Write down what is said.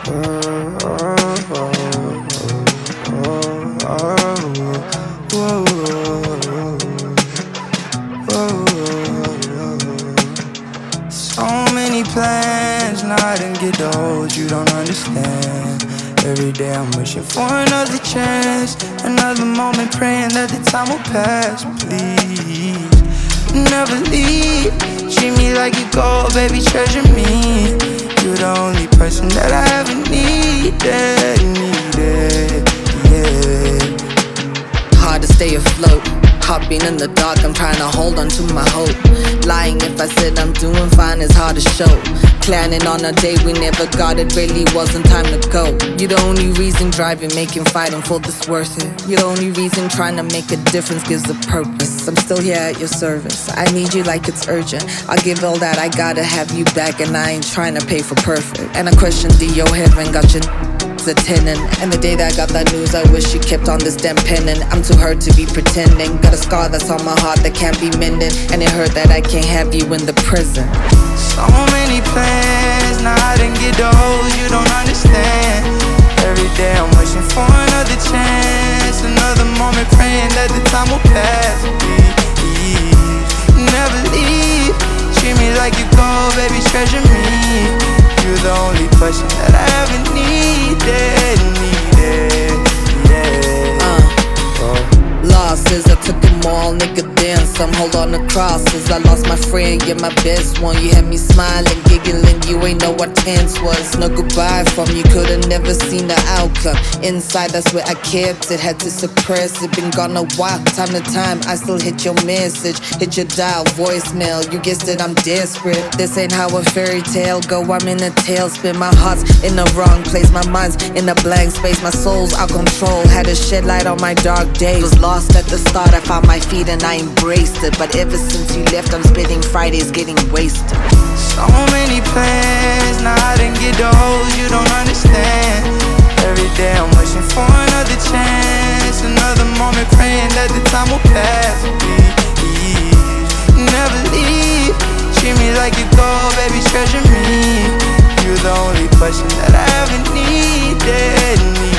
So many plans, now I didn't get those, you don't understand. Every day I'm wishing for another chance, another moment praying that the time will pass. Please, never leave, treat me like you gold, baby, treasure me. You're the only person that I ever needed, yeah. Hard to stay afloat, heart being in the dark, I'm trying to hold on to my hope. Lying if I said I'm doing fine, it's hard to show. Planning on a day we never got, it really wasn't time to go. You're the only reason driving, making, fighting for this worth it. You're the only reason trying to make a difference gives a purpose. I'm still here at your service, I need you like it's urgent. I'll give all that I gotta have you back, and I ain't trying to pay for perfect. And I question your heaven got your attending. And the day that I got that news, I wish you kept on this damn pendant. I'm too hurt to be pretending, got a scar that's on my heart that can't be mended. And it hurt that I can't have you in the prison. So many plans, now I didn't get those, you don't understand. Every day I'm wishing for another chance, another moment praying that the time will pass. Please, never leave, treat me like you gold, baby, treasure me. You're the only person that I ever needed, yeah. Losses, I took them all, nigga, then some. Hold on the crosses, I lost my friend, you're my best one. You had me smiling, giggling, you ain't know what tense was. No goodbye from you, could've never seen the outcome. Inside, that's where I kept it, had to suppress it. Been gone a while, time to time, I still hit your message. Hit your dial, voicemail, you guessed it, I'm desperate. This ain't how a fairy tale go, I'm in a tailspin. My heart's in the wrong place, my mind's in a blank space. My soul's out control, had to shed light on my dark days. Was lost at the start, I found my feet and I embraced it. But ever since you left, I'm spending Fridays getting wasted. So many plans, now I didn't get those, you don't understand. Every day I'm wishing for another chance, another moment praying that the time will pass. Please, never leave, treat me like you gold, baby, treasure me. You're the only person that I ever needed.